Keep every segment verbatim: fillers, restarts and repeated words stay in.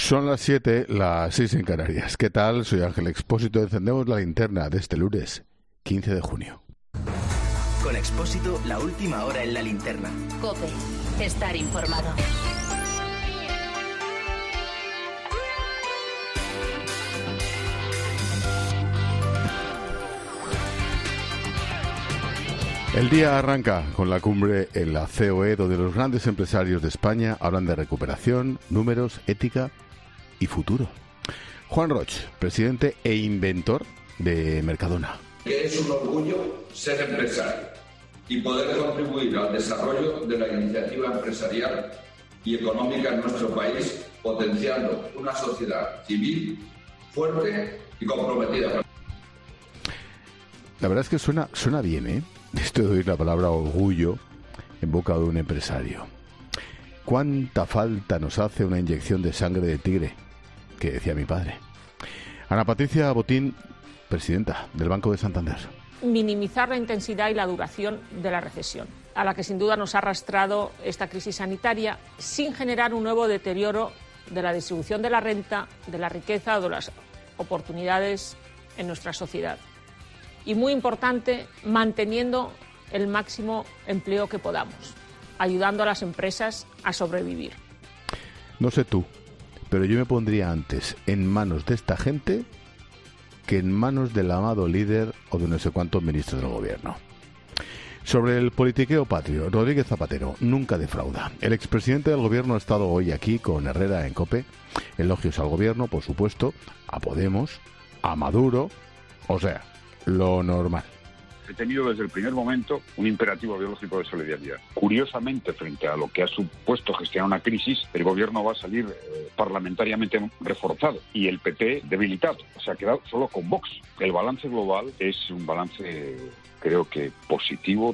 Son las siete, las seis en Canarias. ¿Qué tal? Soy Ángel Expósito. Encendemos la linterna de este lunes, quince de junio. Con Expósito, la última hora en la linterna. COPE. Estar informado. El día arranca con la cumbre en la C O E, donde los grandes empresarios de España hablan de recuperación, números, ética y futuro. Juan Roig, presidente e inventor de Mercadona. Que es un orgullo ser empresario y poder contribuir al desarrollo de la iniciativa empresarial y económica en nuestro país, potenciando una sociedad civil fuerte y comprometida. La verdad es que suena, suena bien, ¿eh? Esto de oír la palabra orgullo en boca de un empresario. ¿Cuánta falta nos hace una inyección de sangre de tigre? Que decía mi padre. Ana Patricia Botín, presidenta del Banco de Santander. Minimizar la intensidad y la duración de la recesión, a la que sin duda nos ha arrastrado esta crisis sanitaria, sin generar un nuevo deterioro de la distribución de la renta, de la riqueza o de las oportunidades en nuestra sociedad. Y muy importante, manteniendo el máximo empleo que podamos, ayudando a las empresas a sobrevivir. No sé tú, pero yo me pondría antes en manos de esta gente que en manos del amado líder o de no sé cuántos ministros del gobierno. Sobre el politiqueo patrio, Rodríguez Zapatero nunca defrauda. El expresidente del gobierno ha estado hoy aquí con Herrera en COPE. Elogios al gobierno, por supuesto, a Podemos, a Maduro, o sea, lo normal. He tenido desde el primer momento un imperativo biológico de solidaridad. Curiosamente, frente a lo que ha supuesto gestionar una crisis, el gobierno va a salir eh, parlamentariamente reforzado y el P P debilitado. Se ha quedado solo con Vox. El balance global es un balance, creo que, positivo.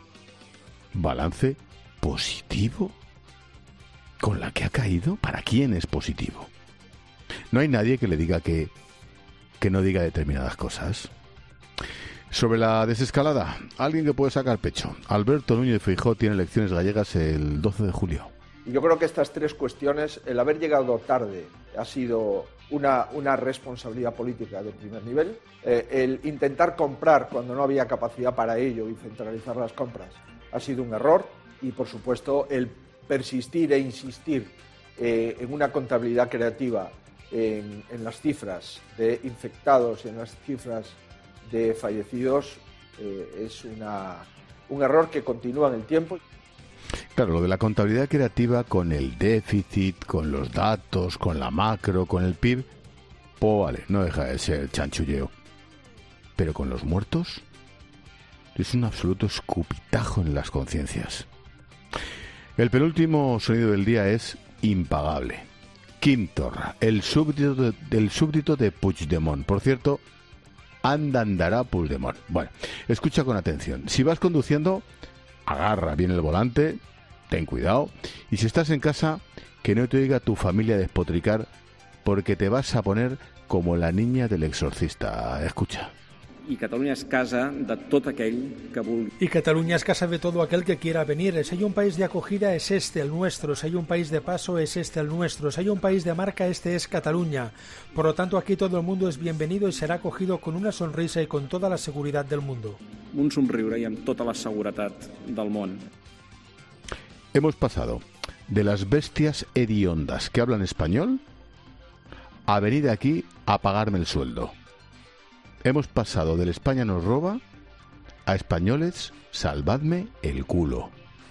¿Balance positivo? ¿Con la que ha caído? ¿Para quién es positivo? No hay nadie que le diga que, que no diga determinadas cosas. Sobre la desescalada, alguien que puede sacar pecho. Alberto Núñez Feijóo tiene elecciones gallegas el doce de julio. Yo creo que estas tres cuestiones, el haber llegado tarde ha sido una, una responsabilidad política de primer nivel. Eh, el intentar comprar cuando no había capacidad para ello y centralizar las compras ha sido un error. Y, por supuesto, el persistir e insistir eh, en una contabilidad creativa en, en las cifras de infectados y en las cifras de fallecidos eh, es una, un error que continúa en el tiempo. Claro, lo de la contabilidad creativa con el déficit, con los datos, con la macro, con el P I B, pues vale, no deja de ser chanchulleo. Pero con los muertos es un absoluto escupitajo en las conciencias. El penúltimo sonido del día es impagable. Quim Torra, el súbdito de, del súbdito de Puigdemont. Por cierto, anda andará Puigdemont. Bueno, escucha con atención. Si vas conduciendo, agarra bien el volante, ten cuidado. Y si estás en casa, que no te oiga tu familia despotricar, porque te vas a poner como la niña del exorcista. Escucha. Y Cataluña es casa de tot aquell que vulgui. Y Cataluña es casa de todo aquel que quiera venir. Si hay un país de acogida, es este el nuestro. Si hay un país de paso, es este el nuestro. Si hay un país de marca, este es Cataluña. Por lo tanto, aquí todo el mundo es bienvenido y será acogido con una sonrisa y con toda la seguridad del mundo. Un somriure i amb tota la seguretat del món. Hemos pasado de las bestias hediondas que hablan español a venir aquí a pagarme el sueldo. Hemos pasado del España nos roba a españoles, salvadme el culo.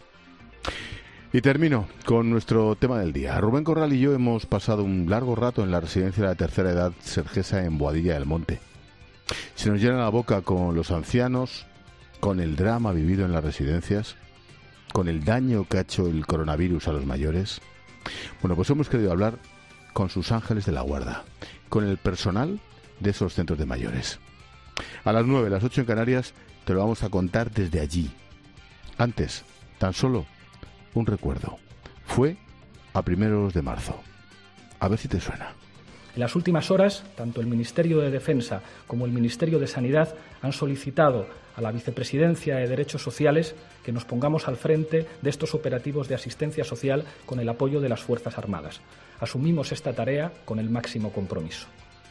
Y termino con nuestro tema del día. Rubén Corral y yo hemos pasado un largo rato en la residencia de la tercera edad Sergesa en Boadilla del Monte. Se nos llena la boca con los ancianos, con el drama vivido en las residencias, con el daño que ha hecho el coronavirus a los mayores. Bueno, pues hemos querido hablar con sus ángeles de la guarda, con el personal de esos centros de mayores. A las nueve, las ocho en Canarias, te lo vamos a contar desde allí. Antes, tan solo un recuerdo. Fue a primeros de marzo. A ver si te suena. En las últimas horas, tanto el Ministerio de Defensa como el Ministerio de Sanidad han solicitado a la Vicepresidencia de Derechos Sociales que nos pongamos al frente de estos operativos de asistencia social con el apoyo de las Fuerzas Armadas. Asumimos esta tarea con el máximo compromiso.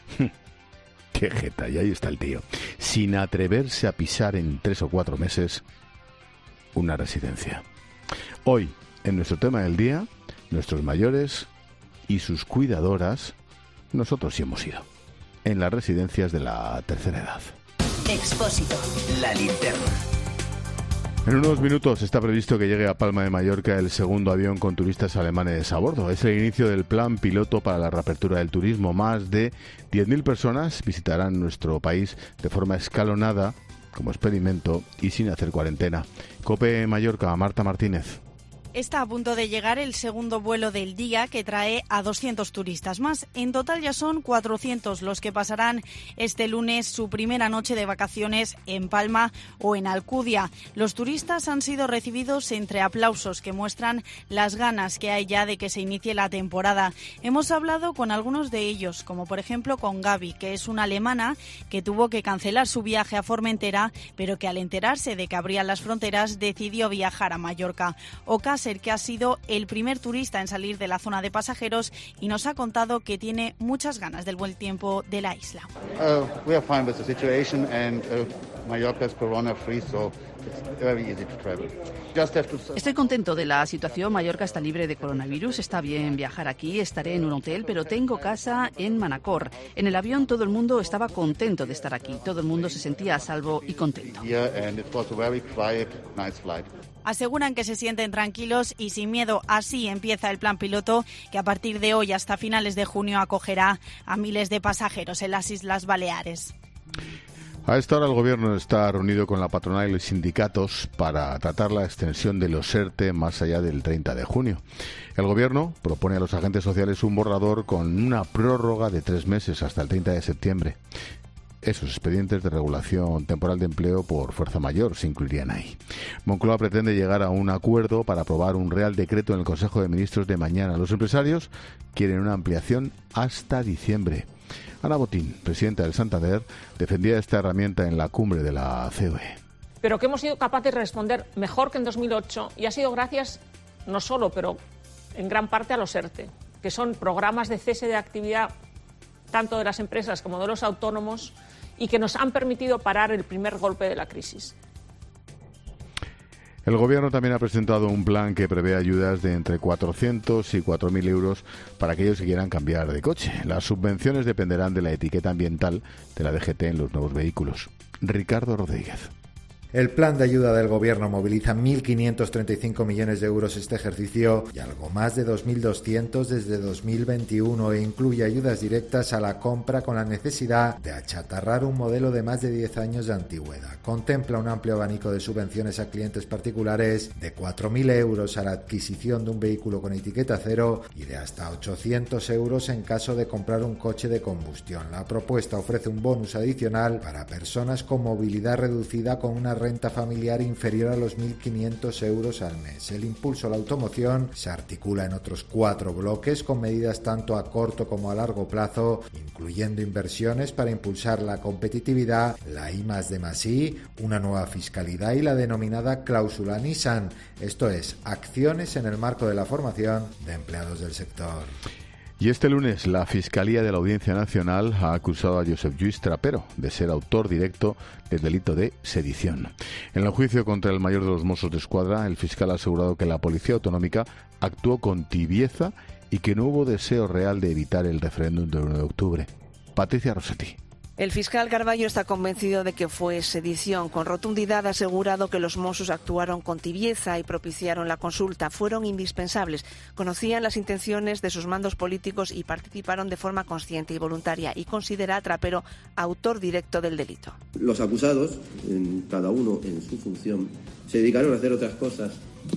Qué jeta, y ahí está el tío. Sin atreverse a pisar en tres o cuatro meses una residencia. Hoy, en nuestro tema del día, nuestros mayores y sus cuidadoras, nosotros sí hemos ido, en las residencias de la tercera edad. Expósito. La linterna. En unos minutos está previsto que llegue a Palma de Mallorca el segundo avión con turistas alemanes a bordo. Es el inicio del plan piloto para la reapertura del turismo. Más de diez mil personas visitarán nuestro país de forma escalonada, como experimento y sin hacer cuarentena. COPE Mallorca, Marta Martínez. Está a punto de llegar el segundo vuelo del día que trae a doscientos turistas más. En total ya son cuatrocientos los que pasarán este lunes su primera noche de vacaciones en Palma o en Alcudia. Los turistas han sido recibidos entre aplausos que muestran las ganas que hay ya de que se inicie la temporada. Hemos hablado con algunos de ellos, como por ejemplo con Gaby, que es una alemana que tuvo que cancelar su viaje a Formentera, pero que al enterarse de que abrían las fronteras decidió viajar a Mallorca. O que ha sido el primer turista en salir de la zona de pasajeros y nos ha contado que tiene muchas ganas del buen tiempo de la isla. Uh, we are fine with the situation and uh, Mallorca is corona free, so it's very easy to travel. Just have to... Estoy contento de la situación. Mallorca está libre de coronavirus, está bien viajar aquí, estaré en un hotel, pero tengo casa en Manacor. En el avión todo el mundo estaba contento de estar aquí, todo el mundo se sentía a salvo y contento. Yeah, and it was a very quiet, nice flight. Aseguran que se sienten tranquilos y sin miedo. Así empieza el plan piloto que a partir de hoy hasta finales de junio acogerá a miles de pasajeros en las Islas Baleares. A esta hora el Gobierno está reunido con la patronal y los sindicatos para tratar la extensión de los ERTE más allá del treinta de junio. El Gobierno propone a los agentes sociales un borrador con una prórroga de tres meses hasta el treinta de septiembre. Esos expedientes de regulación temporal de empleo por fuerza mayor se incluirían ahí. Moncloa pretende llegar a un acuerdo para aprobar un Real Decreto en el Consejo de Ministros de mañana. Los empresarios quieren una ampliación hasta diciembre. Ana Botín, presidenta del Santander, defendía esta herramienta en la cumbre de la C O E. Pero que hemos sido capaces de responder mejor que en dos mil ocho y ha sido gracias, no solo, pero en gran parte a los ERTE, que son programas de cese de actividad tanto de las empresas como de los autónomos y que nos han permitido parar el primer golpe de la crisis. El Gobierno también ha presentado un plan que prevé ayudas de entre cuatrocientos y cuatro mil euros para aquellos que quieran cambiar de coche. Las subvenciones dependerán de la etiqueta ambiental de la D G T en los nuevos vehículos. Ricardo Rodríguez. El plan de ayuda del Gobierno moviliza mil quinientos treinta y cinco millones de euros este ejercicio y algo más de dos mil doscientos desde dos mil veintiuno e incluye ayudas directas a la compra con la necesidad de achatarrar un modelo de más de diez años de antigüedad. Contempla un amplio abanico de subvenciones a clientes particulares de cuatro mil euros a la adquisición de un vehículo con etiqueta cero y de hasta ochocientos euros en caso de comprar un coche de combustión. La propuesta ofrece un bonus adicional para personas con movilidad reducida con una renta familiar inferior a los mil quinientos euros al mes. El impulso a la automoción se articula en otros cuatro bloques con medidas tanto a corto como a largo plazo, incluyendo inversiones para impulsar la competitividad, la I más D más I, una nueva fiscalidad y la denominada cláusula Nissan, esto es, acciones en el marco de la formación de empleados del sector. Y este lunes la Fiscalía de la Audiencia Nacional ha acusado a Josep Lluís Trapero de ser autor directo del delito de sedición. En el juicio contra el mayor de los Mossos d'Esquadra, el fiscal ha asegurado que la Policía Autonómica actuó con tibieza y que no hubo deseo real de evitar el referéndum del uno de octubre. Patricia Rossetti. El fiscal Carballo está convencido de que fue sedición. Con rotundidad ha asegurado que los Mossos actuaron con tibieza y propiciaron la consulta. Fueron indispensables. Conocían las intenciones de sus mandos políticos y participaron de forma consciente y voluntaria. Y considera a Trapero autor directo del delito. Los acusados, en cada uno en su función, se dedicaron a hacer otras cosas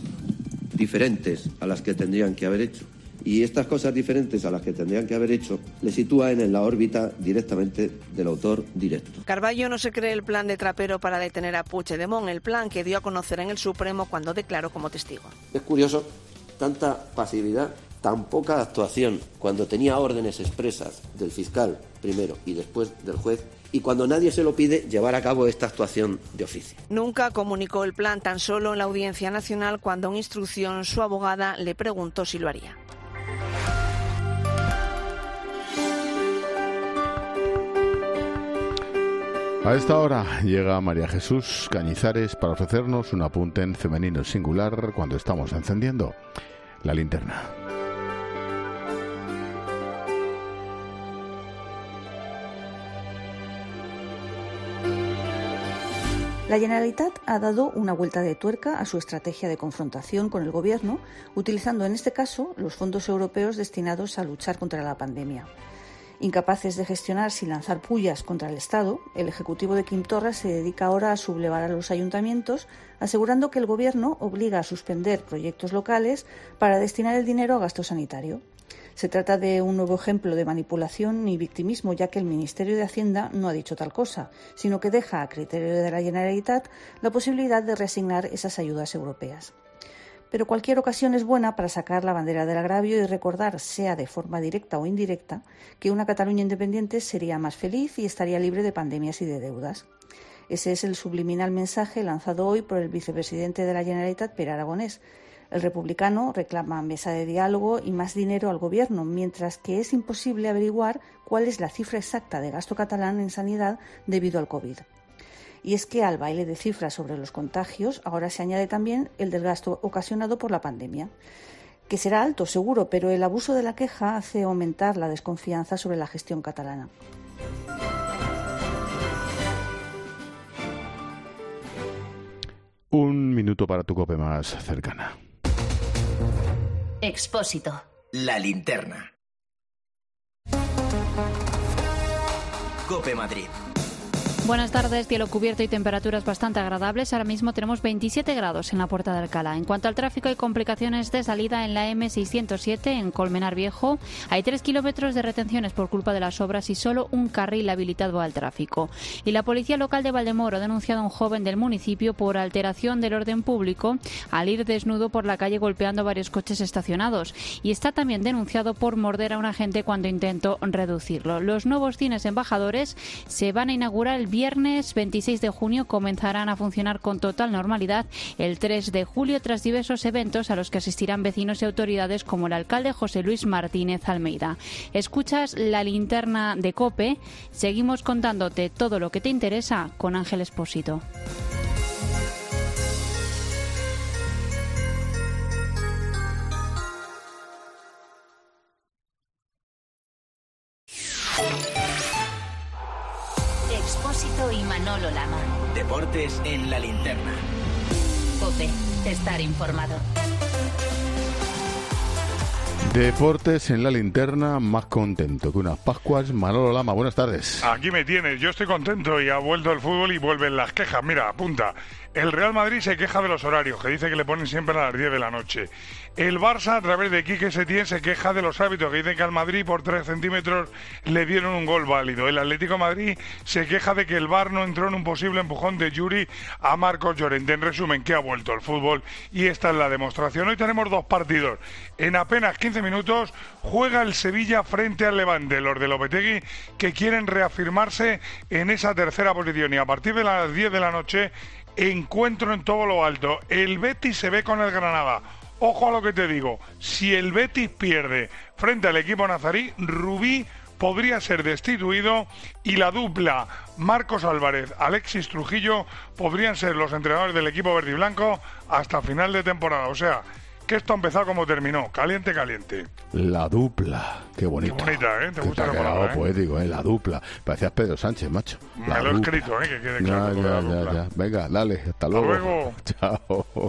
diferentes a las que tendrían que haber hecho. Y estas cosas diferentes a las que tendrían que haber hecho le sitúan en la órbita directamente del autor directo. Carballo no se cree el plan de Trapero para detener a Puigdemont, el plan que dio a conocer en el Supremo cuando declaró como testigo. Es curioso tanta pasividad tan poca actuación cuando tenía órdenes expresas del fiscal primero y después del juez, y cuando nadie se lo pide, llevar a cabo esta actuación de oficio. Nunca comunicó el plan, tan solo en la Audiencia Nacional, cuando en instrucción su abogada le preguntó si lo haría. A esta hora llega María Jesús Cañizares para ofrecernos un apunte en femenino singular cuando estamos encendiendo la linterna. La Generalitat ha dado una vuelta de tuerca a su estrategia de confrontación con el Gobierno, utilizando en este caso los fondos europeos destinados a luchar contra la pandemia. Incapaces de gestionar sin lanzar pullas contra el Estado, el Ejecutivo de Quim Torra se dedica ahora a sublevar a los ayuntamientos, asegurando que el Gobierno obliga a suspender proyectos locales para destinar el dinero a gasto sanitario. Se trata de un nuevo ejemplo de manipulación y victimismo, ya que el Ministerio de Hacienda no ha dicho tal cosa, sino que deja a criterio de la Generalitat la posibilidad de reasignar esas ayudas europeas. Pero cualquier ocasión es buena para sacar la bandera del agravio y recordar, sea de forma directa o indirecta, que una Cataluña independiente sería más feliz y estaría libre de pandemias y de deudas. Ese es el subliminal mensaje lanzado hoy por el vicepresidente de la Generalitat, Pere Aragonés. El republicano reclama mesa de diálogo y más dinero al Gobierno, mientras que es imposible averiguar cuál es la cifra exacta de gasto catalán en sanidad debido al COVID. Y es que al baile de cifras sobre los contagios ahora se añade también el del gasto ocasionado por la pandemia, que será alto seguro, pero el abuso de la queja hace aumentar la desconfianza sobre la gestión catalana. Un minuto para tu COPE más cercana. Expósito. La linterna. COPE Madrid. Buenas tardes, cielo cubierto y temperaturas bastante agradables. Ahora mismo tenemos veintisiete grados en la Puerta de Alcalá. En cuanto al tráfico, hay complicaciones de salida en la eme seiscientos siete en Colmenar Viejo. Hay tres kilómetros de retenciones por culpa de las obras y solo un carril habilitado al tráfico. Y la Policía Local de Valdemoro ha denunciado a un joven del municipio por alteración del orden público al ir desnudo por la calle golpeando varios coches estacionados. Y está también denunciado por morder a un agente cuando intentó reducirlo. Los nuevos cines embajadores se van a inaugurar el viernes veintiséis de junio, comenzarán a funcionar con total normalidad el tres de julio tras diversos eventos a los que asistirán vecinos y autoridades como el alcalde José Luis Martínez Almeida. Escuchas la linterna de COPE, seguimos contándote todo lo que te interesa con Ángel Expósito. Expósito y Manolo Lama. Deportes en la linterna. COPE. Estar informado. Deportes en la linterna, más contento que unas Pascuas. Manolo Lama, buenas tardes. Aquí me tienes, yo estoy contento y ha vuelto el fútbol y vuelven las quejas. Mira, apunta. El Real Madrid se queja de los horarios, que dice que le ponen siempre a las diez de la noche. El Barça, a través de Quique Setién, se queja de los árbitros, que dicen que al Madrid por tres centímetros le dieron un gol válido. El Atlético de Madrid se queja de que el V A R no entró en un posible empujón de Yuri a Marcos Llorente. En resumen, que ha vuelto el fútbol y esta es la demostración. Hoy tenemos dos partidos. En apenas quince minutos juega el Sevilla frente al Levante, los de Lopetegui, que quieren reafirmarse en esa tercera posición. Y a partir de las diez de la noche, encuentro en todo lo alto. El Betis se ve con el Granada. Ojo a lo que te digo, si el Betis pierde frente al equipo nazarí, Rubí podría ser destituido y la dupla Marcos Álvarez, Alexis Trujillo podrían ser los entrenadores del equipo verde y blanco hasta final de temporada. O sea, que esto ha empezado como terminó, caliente, caliente. La dupla, qué bonito. Qué bonita, ¿eh? Te que gusta te ha la quedado palabra, ¿eh? poético, ¿eh? La dupla. Parecías Pedro Sánchez, macho. La Me lo he dupla. escrito, ¿eh? Que quede Ya, claro. ya, la ya, dupla. ya. Venga, dale, hasta Hasta luego. luego. Chao.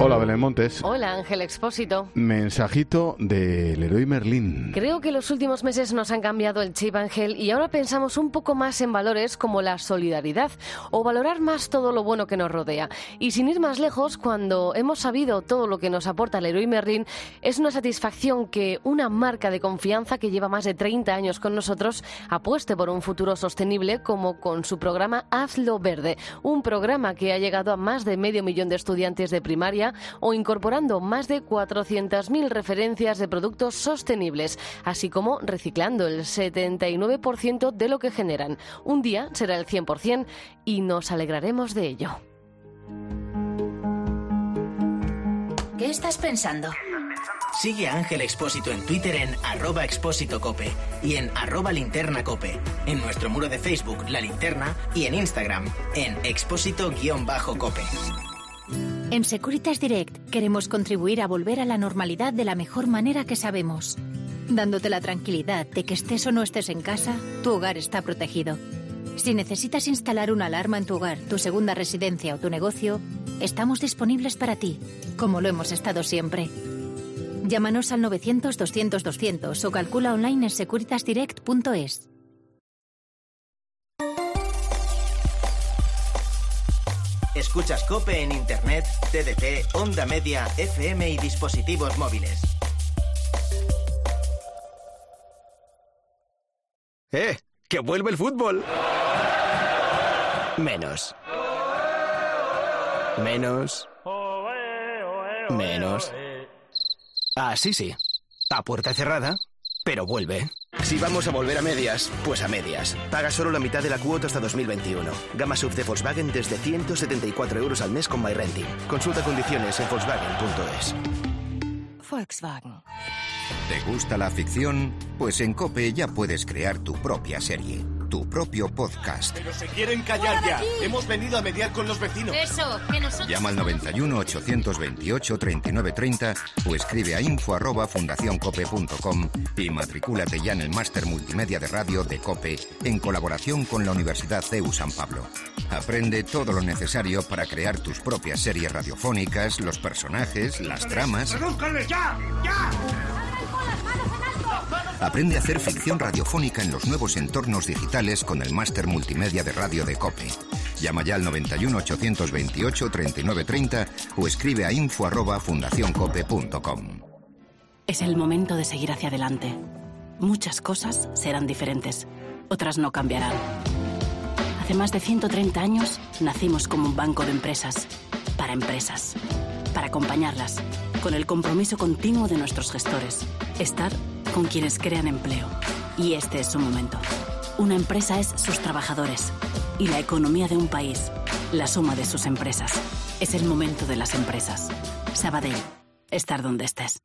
Hola, Belén Montes. Hola, Ángel Expósito. Mensajito del Leroy Merlin. Creo que los últimos meses nos han cambiado el chip, Ángel, y ahora pensamos un poco más en valores como la solidaridad o valorar más todo lo bueno que nos rodea. Y sin ir más lejos, cuando hemos sabido todo lo que nos aporta el Leroy Merlin, es una satisfacción que una marca de confianza que lleva más de treinta años con nosotros apueste por un futuro sostenible, como con su programa Hazlo Verde, un programa que ha llegado a más de medio millón de estudiantes de primaria o incorporando más de cuatrocientas mil referencias de productos sostenibles, así como reciclando el setenta y nueve por ciento de lo que generan. Un día será el cien por ciento y nos alegraremos de ello. ¿Qué estás pensando? Sigue a Ángel Expósito en Twitter en arroba expósito cope y en arroba linterna cope, en nuestro muro de Facebook La Linterna y en Instagram en expósito-cope. En Securitas Direct queremos contribuir a volver a la normalidad de la mejor manera que sabemos, dándote la tranquilidad de que estés o no estés en casa, tu hogar está protegido. Si necesitas instalar una alarma en tu hogar, tu segunda residencia o tu negocio, estamos disponibles para ti, como lo hemos estado siempre. Llámanos al novecientos, doscientos, doscientos o calcula online en securitas direct punto es. Escuchas COPE en Internet, T D T, Onda Media, F M y dispositivos móviles. ¡Eh! ¡Que vuelve el fútbol! Menos. Menos. Menos. Ah, sí, sí. A puerta cerrada, pero vuelve. Si vamos a volver a medias, pues a medias. Paga solo la mitad de la cuota hasta dos mil veintiuno. Gama sub de Volkswagen desde ciento setenta y cuatro euros al mes con MyRenting. Consulta condiciones en volkswagen punto es. Volkswagen. ¿Te gusta la ficción? Pues en COPE ya puedes crear tu propia serie, tu propio podcast. ¡Pero se quieren callar ya! ¡Hemos venido a mediar con los vecinos! Eso, que nosotros... Llama al noventa y uno, ochocientos veintiocho, treinta y nueve treinta o escribe a info arroba fundacioncope punto com y matricúlate ya en el máster multimedia de radio de COPE en colaboración con la Universidad C E U San Pablo. Aprende todo lo necesario para crear tus propias series radiofónicas, los personajes, las tramas... ¡Redúzcanles ya! ¡Ya! Aprende a hacer ficción radiofónica en los nuevos entornos digitales con el máster multimedia de radio de COPE. Llama ya al noventa y uno, ochocientos veintiocho, treinta y nueve treinta o escribe a info arroba fundacioncope punto com. Es el momento de seguir hacia adelante. Muchas cosas serán diferentes, otras no cambiarán. Hace más de ciento treinta años nacimos como un banco de empresas, para empresas, para acompañarlas, con el compromiso continuo de nuestros gestores, estar con quienes crean empleo. Y este es su momento. Una empresa es sus trabajadores y la economía de un país, la suma de sus empresas. Es el momento de las empresas. Sabadell, estar donde estés.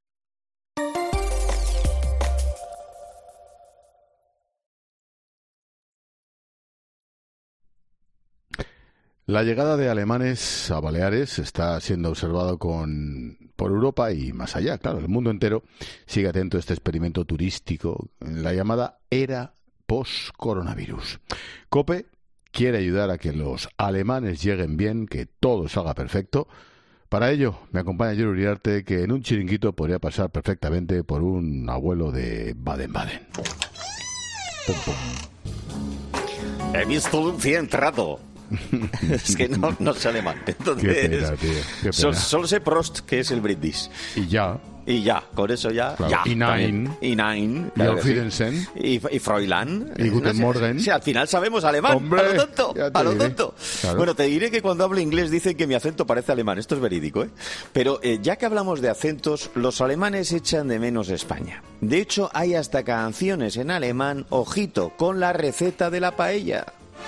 La llegada de alemanes a Baleares está siendo observado con, por Europa y más allá. Claro, el mundo entero sigue atento a este experimento turístico en la llamada era post-coronavirus. COPE quiere ayudar a que los alemanes lleguen bien, que todo salga perfecto. Para ello, me acompaña Yuri Uriarte, que en un chiringuito podría pasar perfectamente por un abuelo de Baden-Baden. Pum, pum. He visto un entrado. Es que no, no sé alemán. Entonces, Qué pena, tío. Qué pena. Solo, solo sé Prost, que es el brindis. Y ya. Y ya, con eso ya. Claro. ya y Nein. Y Nein. Y Auf Wiedersehen. Y, y Fräulein. Y Guten no sé, Morgen. Sí, al final sabemos alemán. Hombre, a lo tonto. A lo diré. tonto. Claro. Bueno, te diré que cuando hablo inglés dicen que mi acento parece alemán. Esto es verídico, ¿eh? Pero eh, ya que hablamos de acentos, los alemanes echan de menos España. De hecho, hay hasta canciones en alemán, ojito, con la receta de la paella.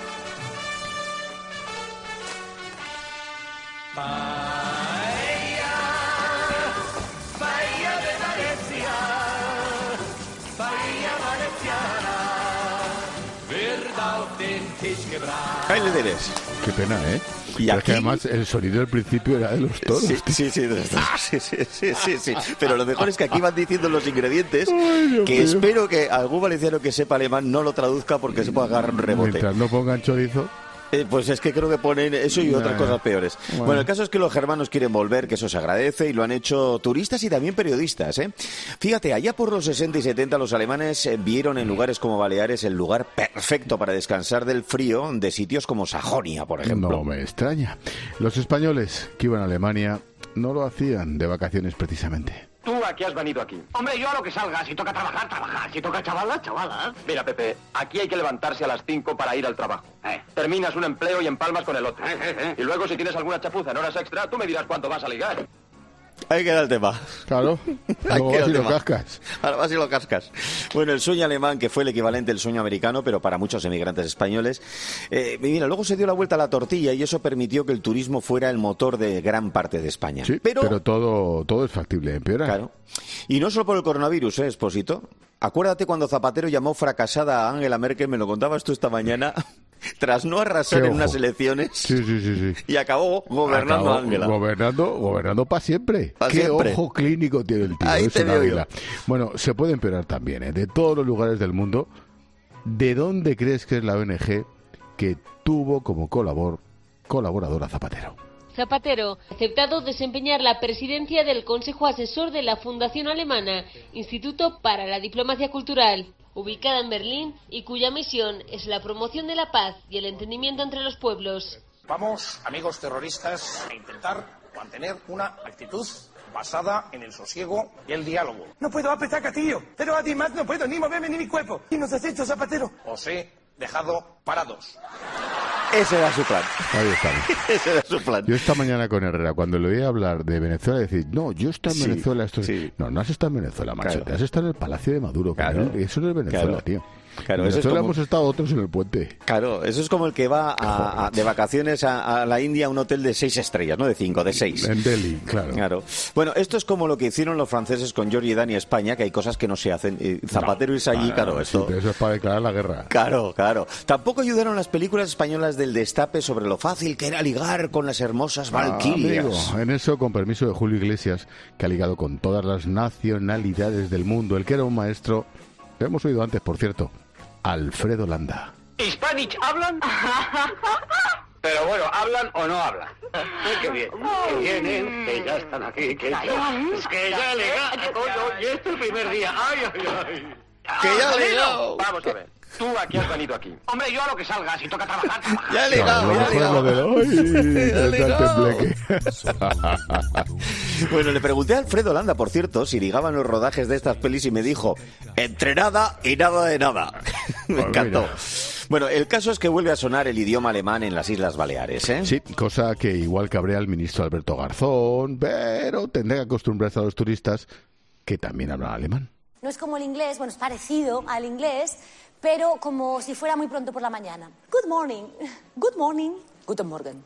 Paella, paella de Valencia, paella valenciana, wird auf den Tisch gebracht. Ahí le tienes. Qué pena, ¿eh? Y Pero aquí... es que además el sonido del principio era de los toros. Sí, sí, sí, de los toros. Sí, sí, sí, sí, sí. Pero lo mejor es que aquí van diciendo los ingredientes. Ay, que mío. Espero que algún valenciano que sepa alemán no lo traduzca porque se puede agarrar un rebote. Mientras no pongan chorizo. Eh, pues es que creo que ponen eso y otras cosas peores. Bueno. bueno, el caso es que los germanos quieren volver, que eso se agradece, y lo han hecho turistas y también periodistas, ¿eh? Fíjate, allá por los sesenta y setenta los alemanes vieron en lugares como Baleares el lugar perfecto para descansar del frío de sitios como Sajonia, por ejemplo. No me extraña. Los españoles que iban a Alemania no lo hacían de vacaciones precisamente. ¿Tú a qué has venido aquí? Hombre, yo a lo que salga. Si toca trabajar, trabajar. Si toca chavalas, chavalas. Mira, Pepe, aquí hay que levantarse a las cinco para ir al trabajo. Eh. Terminas un empleo y empalmas con el otro. Eh, eh, eh. Y luego, si tienes alguna chapuza en horas extra, tú me dirás cuánto vas a ligar. Ahí queda el tema. Claro. Luego vas y lo cascas. Ahora vas y lo cascas. Bueno, el sueño alemán, que fue el equivalente al sueño americano, pero para muchos emigrantes españoles, eh, mira, luego se dio la vuelta a la tortilla y eso permitió que el turismo fuera el motor de gran parte de España. Sí, pero, pero todo, todo es factible empeorar. Claro. Y no solo por el coronavirus, ¿eh, Expósito? Acuérdate cuando Zapatero llamó fracasada a Angela Merkel, me lo contabas tú esta mañana, tras no arrasar en unas elecciones. Sí, sí, sí, sí. Y acabó gobernando acabó a Angela. Gobernando, gobernando para siempre. Pa Qué siempre. Ojo clínico tiene el tío. Ahí es te una veo águila. Bueno, se puede empeorar también, ¿eh? De todos los lugares del mundo. ¿De dónde crees que es la O N G que tuvo como colabor, colaborador a Zapatero? Zapatero ha aceptado desempeñar la presidencia del Consejo Asesor de la Fundación Alemana, Instituto para la Diplomacia Cultural, ubicada en Berlín y cuya misión es la promoción de la paz y el entendimiento entre los pueblos. Vamos, amigos terroristas, a intentar mantener una actitud basada en el sosiego y el diálogo. No puedo apretar gatillo, pero además no puedo ni moverme ni mi cuerpo. ¿Y nos has hecho, Zapatero? Os he dejado parados. Ese era su plan. Ahí estamos. Ese era su plan. Yo esta mañana con Herrera, cuando le oí hablar de Venezuela, decir, no, yo estoy en Sí, Venezuela. Esto... sí. No, no has estado en Venezuela, macho. Claro. Has estado en el Palacio de Maduro. Claro. Él. Eso no es Venezuela, Claro. tío. Claro, en eso es Venezuela como- hemos estado otros en el puente. Claro, eso es como el que va a- a- de vacaciones a, a la India a un hotel de seis estrellas, no de cinco, de seis. En Delhi, claro. Claro. Bueno, esto es como lo que hicieron los franceses con George y Dani España, que hay cosas que no se hacen. Y Zapatero irse allí, Ah, claro, sí, esto... pero eso es para declarar la guerra. Claro, claro. Tampoco ayudaron las películas españolas del destape sobre lo fácil que era ligar con las hermosas Ah, valquirias. amigo, en eso, con permiso de Julio Iglesias, que ha ligado con todas las nacionalidades del mundo, el que era un maestro, que hemos oído antes, por cierto, Alfredo Landa. ¿Hispanic hablan? Pero bueno, ¿hablan o no hablan? Ay, qué bien. Que vienen, que ya están aquí, que ya... Es que ya le da... Coño, y este es el primer día. Ay, ay, ay. Que ya Ah, le Danilo, dado. Vamos a ver. ¿Tú a qué has venido aquí? Hombre, yo a lo que salga. Si toca trabajar, trabajar. Ya le he Claro, dado, lo ya le he mejor es lo dado. del, Ya ¡ay! le he el dado. tembleque. Bueno, le pregunté a Alfredo Landa, por cierto, si ligaban los rodajes de estas pelis y me dijo, entre nada y nada de nada. Me Pues encantó. mira. Bueno, el caso es que vuelve a sonar el idioma alemán en las Islas Baleares, ¿eh? Sí, cosa que igual cabrea al ministro Alberto Garzón, pero tendrá que acostumbrarse a los turistas que también hablan alemán. No es como el inglés, bueno, es parecido al inglés, pero como si fuera muy pronto por la mañana. Good morning. Good morning. Guten Morgen.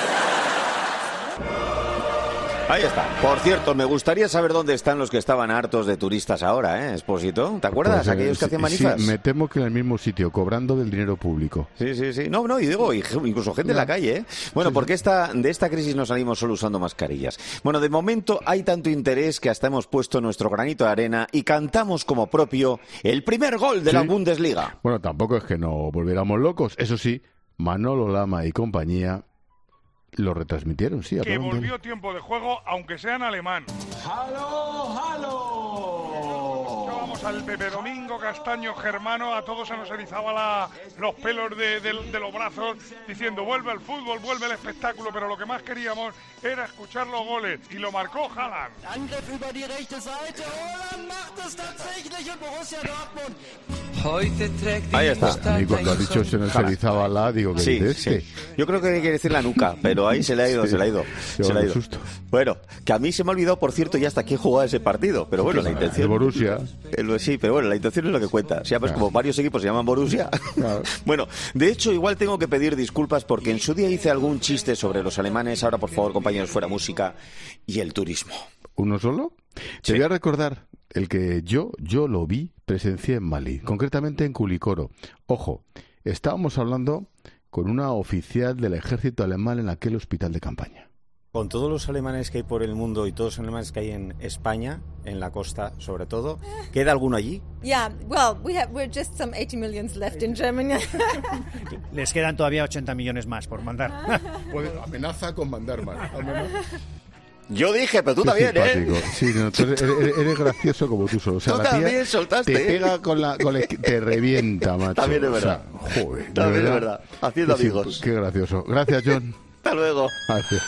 Ahí está. Por cierto, me gustaría saber dónde están los que estaban hartos de turistas ahora, ¿eh, Expósito? ¿Te acuerdas? Pues, eh, Aquellos que sí, hacían manifas. Sí, me temo que en el mismo sitio, cobrando del dinero público. Sí, sí, sí. No, no, y digo, y incluso gente en la calle, ¿eh? Bueno, porque esta, de esta crisis no salimos solo usando mascarillas. Bueno, de momento hay tanto interés que hasta hemos puesto nuestro granito de arena y cantamos como propio el primer gol de Sí. la Bundesliga. Bueno, tampoco es que no volviéramos locos. Eso sí, Manolo Lama y compañía lo retransmitieron, sí. Que hablaban de él. volvió tiempo de juego, aunque sea en alemán. ¡Halo, halo! Vamos al Pepe Domingo Castaño Germano, a todos se nos erizaba la, los pelos de, de- de los brazos, diciendo vuelve el fútbol, vuelve el espectáculo, pero lo que más queríamos era escuchar los goles, y lo marcó Haaland. Angriff über die rechte Seite. Holland macht es tatsächlich und Borussia Dortmund. Ahí está. A mí cuando ha dicho se nos erizaba la, digo que Sí, dice sí. este. Yo creo que quiere decir la nuca, pero ahí se le ha ido, Sí. se le ha ido. Qué Se le ha buen ido. susto. Bueno, que a mí se me ha olvidado, por cierto, ya hasta quién jugaba ese partido. Pero bueno, la El intención... Borussia. Eh, lo- Sí, pero bueno, la intención es lo que cuenta. Si sabes, Claro. como varios equipos se llaman Borussia. Claro. Bueno, de hecho, igual tengo que pedir disculpas porque en su día hice algún chiste sobre los alemanes. Ahora, por favor, compañeros, fuera música. Y el turismo. ¿Uno solo? Te voy a recordar el que yo, yo lo vi, presencié en Mali, concretamente en Culicoro. Ojo, estábamos hablando con una oficial del ejército alemán en aquel hospital de campaña. Con todos los alemanes que hay por el mundo y todos los alemanes que hay en España, en la costa sobre todo, ¿queda alguno allí? Yeah, well, we have we're just some eighty millions left in Germany. Les quedan todavía ochenta millones más por mandar. Pues amenaza con mandar más. Yo dije, pero tú Qué también, simpático. ¿eh? Sí, no, tú eres, eres- eres gracioso como tú solo. O sea, Tú la tía también soltaste, te ¿eh? pega con la, con la esqui- te revienta, macho. También es verdad. O sea, joder, de También es verdad. Haciendo Qué sim- amigos. Qué gracioso. Gracias, John. Hasta luego. Adiós.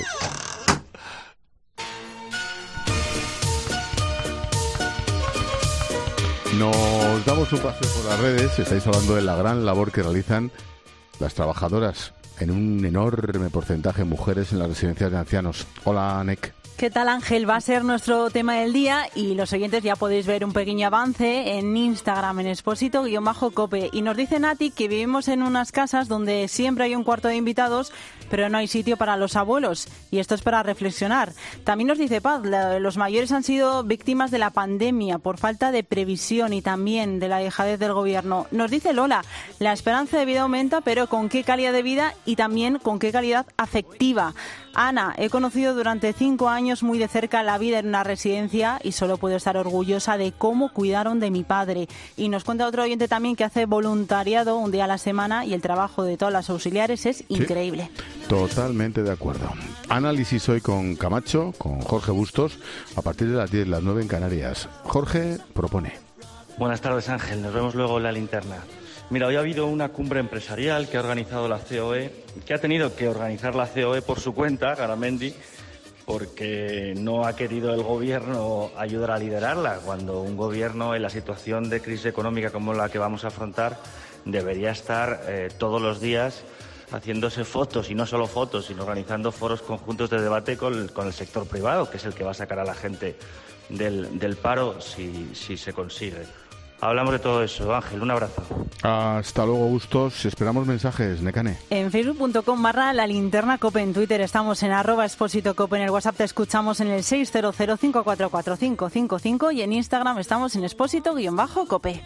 Nos damos un paseo por las redes. Estáis hablando de la gran labor que realizan las trabajadoras, en un enorme porcentaje mujeres, en las residencias de ancianos. Hola, Nek. ¿Qué tal, Ángel? Va a ser nuestro tema del día y los oyentes ya podéis ver un pequeño avance en Instagram, en expósito-cope. Y nos dice Nati que vivimos en unas casas donde siempre hay un cuarto de invitados, pero no hay sitio para los abuelos. Y esto es para reflexionar. También nos dice Paz, la- los mayores han sido víctimas de la pandemia por falta de previsión y también de la dejadez del gobierno. Nos dice Lola, la esperanza de vida aumenta, pero ¿con qué calidad de vida y también con qué calidad afectiva? Ana, he conocido durante cinco años muy de cerca la vida en una residencia y solo puedo estar orgullosa de cómo cuidaron de mi padre. Y nos cuenta otro oyente también que hace voluntariado un día a la semana y el trabajo de todas las auxiliares es increíble. Totalmente de acuerdo. Análisis hoy con Camacho, con Jorge Bustos, a partir de las diez, las nueve en Canarias. Jorge propone. Buenas tardes, Ángel. Nos vemos luego en la linterna. Mira, hoy ha habido una cumbre empresarial que ha organizado la C O E, que ha tenido que organizar la C O E por su cuenta, Garamendi, porque no ha querido el gobierno ayudar a liderarla, cuando un gobierno en la situación de crisis económica como la que vamos a afrontar debería estar eh, todos los días haciéndose fotos, y no solo fotos, sino organizando foros conjuntos de debate con, con el sector privado, que es el que va a sacar a la gente del, del paro si, si se consigue. Hablamos de todo eso. Ángel, un abrazo. Hasta luego, Bustos. Esperamos mensajes, Nekane. En facebook punto com barra la linterna cope, en Twitter estamos en arroba expósito cope, en el WhatsApp te escuchamos en el seis cero cero, cinco cuatro cuatro, cinco cinco cinco y en Instagram estamos en expósito-cope.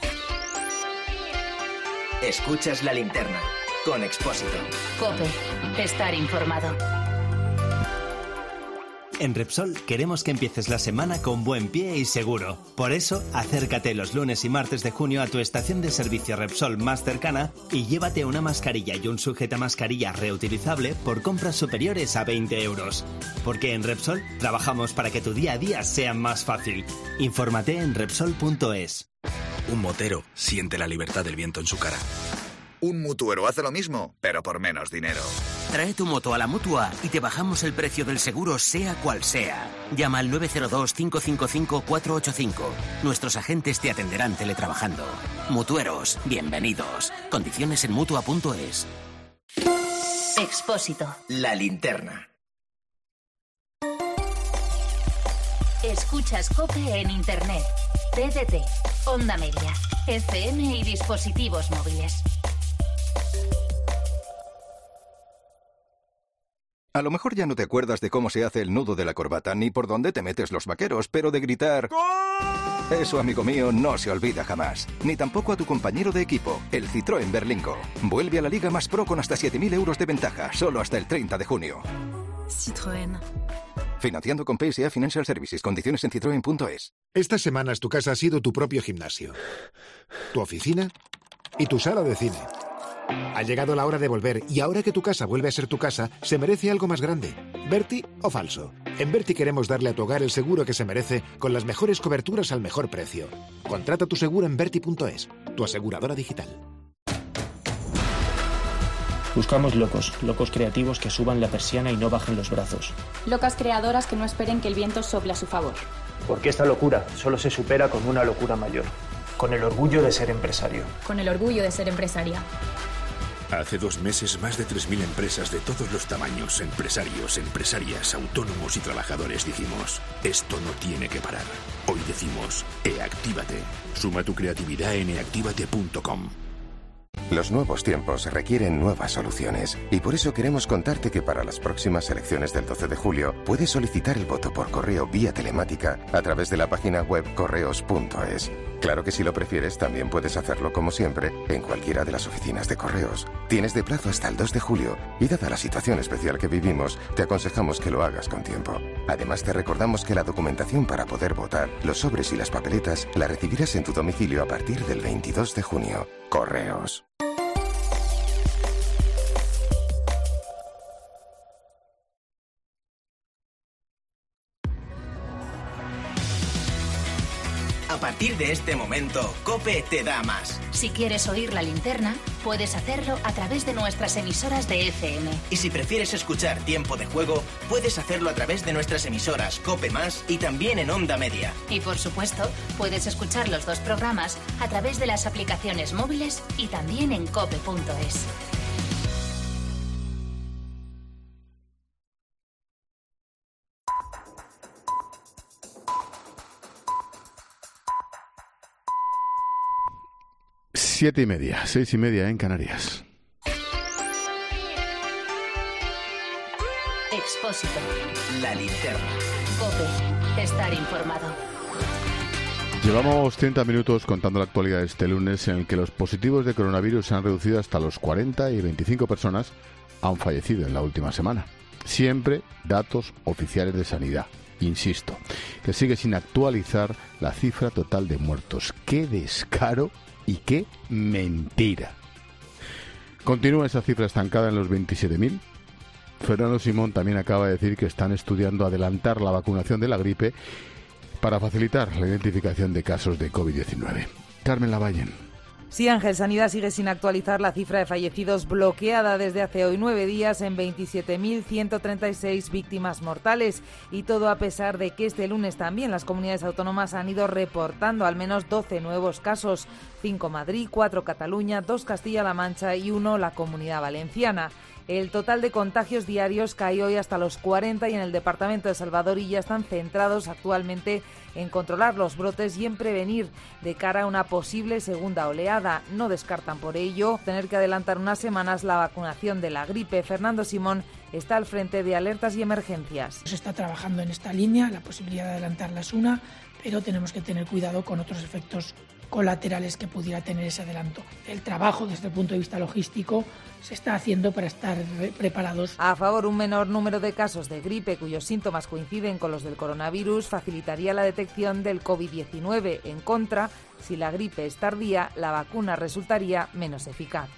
Escuchas la linterna con Expósito. Cope, estar informado. En Repsol queremos que empieces la semana con buen pie y seguro. Por eso, acércate los lunes y martes de junio a tu estación de servicio Repsol más cercana y llévate una mascarilla y un sujetamascarilla reutilizable por compras superiores a veinte euros. Porque en Repsol trabajamos para que tu día a día sea más fácil. Infórmate en Repsol punto es. Un motero siente la libertad del viento en su cara. Un mutuero hace lo mismo, pero por menos dinero. Trae tu moto a la Mutua y te bajamos el precio del seguro sea cual sea. Llama al nueve cero dos, cinco cinco cinco, cuatro ocho cinco. Nuestros agentes te atenderán teletrabajando. Mutueros, bienvenidos. Condiciones en Mutua punto es. Expósito. La linterna. Escuchas Cope en Internet, T D T, Onda Media, F M y dispositivos móviles. A lo mejor ya no te acuerdas de cómo se hace el nudo de la corbata ni por dónde te metes los vaqueros, pero de gritar ¡Gol! Eso, amigo mío, no se olvida jamás. Ni tampoco a tu compañero de equipo, el Citroën Berlingo. Vuelve a la Liga Más Pro con hasta siete mil euros de ventaja, solo hasta el treinta de junio. Citroën. Financiando con P S A Financial Services. Condiciones en citroen punto es. Estas semanas tu casa ha sido tu propio gimnasio, tu oficina y tu sala de cine. Ha llegado la hora de volver y ahora que tu casa vuelve a ser tu casa, se merece algo más grande. ¿Berti o falso? En Berti queremos darle a tu hogar el seguro que se merece con las mejores coberturas al mejor precio. Contrata tu seguro en Berti punto es, tu aseguradora digital. Buscamos locos, locos creativos que suban la persiana y no bajen los brazos. Locas creadoras que no esperen que el viento sople a su favor. Porque esta locura solo se supera con una locura mayor. Con el orgullo de ser empresario. Con el orgullo de ser empresaria. Hace dos meses, más de tres mil empresas de todos los tamaños, empresarios, empresarias, autónomos y trabajadores dijimos, esto no tiene que parar. Hoy decimos, e-actívate. Suma tu creatividad en e actívate punto com. Los nuevos tiempos requieren nuevas soluciones y por eso queremos contarte que para las próximas elecciones del doce de julio puedes solicitar el voto por correo vía telemática a través de la página web correos punto es. Claro que si lo prefieres, también puedes hacerlo como siempre en cualquiera de las oficinas de correos. Tienes de plazo hasta el dos de julio y dada la situación especial que vivimos, te aconsejamos que lo hagas con tiempo. Además, te recordamos que la documentación para poder votar, los sobres y las papeletas, la recibirás en tu domicilio a partir del veintidós de junio. Correos. A partir de este momento, COPE te da más. Si quieres oír la linterna, puedes hacerlo a través de nuestras emisoras de F M. Y si prefieres escuchar Tiempo de Juego, puedes hacerlo a través de nuestras emisoras COPE Más y también en Onda Media. Y por supuesto, puedes escuchar los dos programas a través de las aplicaciones móviles y también en cope punto es. Siete y media, seis y media en Canarias. Expósito. La linterna. COPE. Estar informado. Llevamos treinta minutos contando la actualidad de este lunes, en el que los positivos de coronavirus se han reducido hasta los cuarenta y veinticinco personas han fallecido en la última semana. Siempre datos oficiales de sanidad. Insisto, que sigue sin actualizar la cifra total de muertos. ¡Qué descaro! Y qué mentira. Continúa esa cifra estancada en los veintisiete mil. Fernando Simón también acaba de decir que están estudiando adelantar la vacunación de la gripe para facilitar la identificación de casos de covid diecinueve. Carmen Lavallen. Sí, Ángel, Sanidad sigue sin actualizar la cifra de fallecidos, bloqueada desde hace hoy nueve días en veintisiete mil ciento treinta y seis víctimas mortales. Y todo a pesar de que este lunes también las comunidades autónomas han ido reportando al menos doce nuevos casos. cinco Madrid, cuatro Cataluña, dos Castilla-La Mancha y uno la Comunidad Valenciana. El total de contagios diarios cae hoy hasta los cuarenta y en el departamento de Salvador y ya están centrados actualmente en controlar los brotes y en prevenir de cara a una posible segunda oleada. No descartan por ello tener que adelantar unas semanas la vacunación de la gripe. Fernando Simón está al frente de alertas y emergencias. Se está trabajando en esta línea, la posibilidad de adelantarla es una, pero tenemos que tener cuidado con otros efectos colaterales que pudiera tener ese adelanto. El trabajo desde el punto de vista logístico se está haciendo para estar preparados. A favor, un menor número de casos de gripe cuyos síntomas coinciden con los del coronavirus facilitaría la detección del covid diecinueve. En contra, si la gripe es tardía, la vacuna resultaría menos eficaz.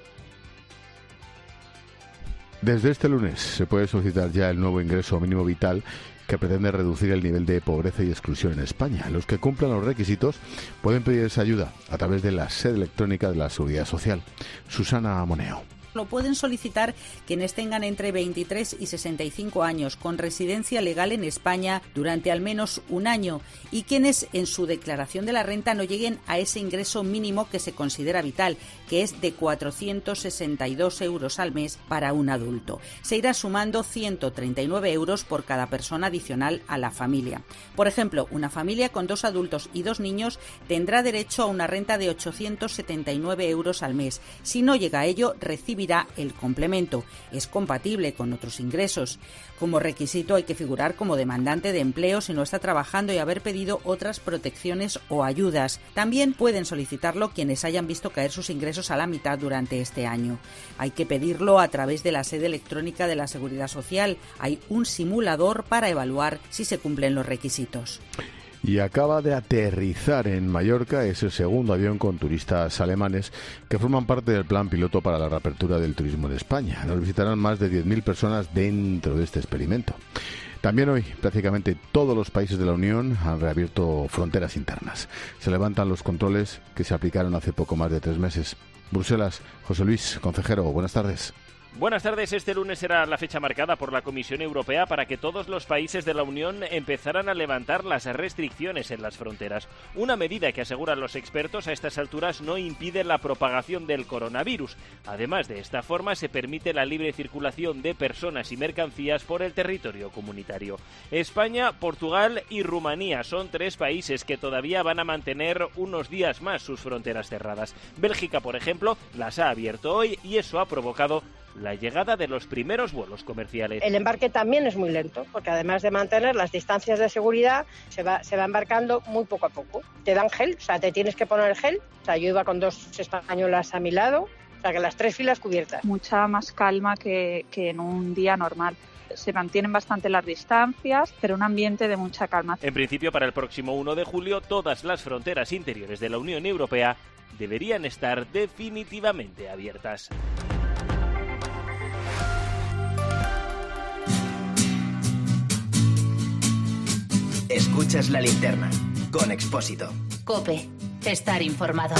Desde este lunes se puede solicitar ya el nuevo ingreso mínimo vital que pretende reducir el nivel de pobreza y exclusión en España. Los que cumplan los requisitos pueden pedir esa ayuda a través de la sede electrónica de la Seguridad Social. Susana Moneo. Lo pueden solicitar quienes tengan entre veintitrés y sesenta y cinco años, con residencia legal en España durante al menos un año, y quienes en su declaración de la renta no lleguen a ese ingreso mínimo que se considera vital, que es de cuatrocientos sesenta y dos euros al mes para un adulto. Se irá sumando ciento treinta y nueve euros por cada persona adicional a la familia. Por ejemplo, una familia con dos adultos y dos niños tendrá derecho a una renta de ochocientos setenta y nueve euros al mes. Si no llega a ello, recibe el complemento. Es compatible con otros ingresos. Como requisito hay que figurar como demandante de empleo si no está trabajando y haber pedido otras protecciones o ayudas. También pueden solicitarlo quienes hayan visto caer sus ingresos a la mitad durante este año. Hay que pedirlo a través de la sede electrónica de la Seguridad Social. Hay un simulador para evaluar si se cumplen los requisitos. Y acaba de aterrizar en Mallorca ese segundo avión con turistas alemanes que forman parte del plan piloto para la reapertura del turismo en España. Nos visitarán más de diez mil personas dentro de este experimento. También hoy prácticamente todos los países de la Unión han reabierto fronteras internas. Se levantan los controles que se aplicaron hace poco más de tres meses. Bruselas, José Luis, consejero, buenas tardes. Buenas tardes. Este lunes será la fecha marcada por la Comisión Europea para que todos los países de la Unión empezaran a levantar las restricciones en las fronteras. Una medida que, aseguran los expertos, a estas alturas no impide la propagación del coronavirus. Además, de esta forma se permite la libre circulación de personas y mercancías por el territorio comunitario. España, Portugal y Rumanía son tres países que todavía van a mantener unos días más sus fronteras cerradas. Bélgica, por ejemplo, las ha abierto hoy y eso ha provocado la llegada de los primeros vuelos comerciales. El embarque también es muy lento, porque además de mantener las distancias de seguridad, se va, se va embarcando muy poco a poco. Te dan gel, o sea, te tienes que poner el gel. O sea, yo iba con dos españolas a mi lado, o sea, que las tres filas cubiertas. Mucha más calma que, que en un día normal. Se mantienen bastante las distancias, pero un ambiente de mucha calma. En principio, para el próximo uno de julio, todas las fronteras interiores de la Unión Europea deberían estar definitivamente abiertas. Escuchas La Linterna, con Expósito. COPE, estar informado.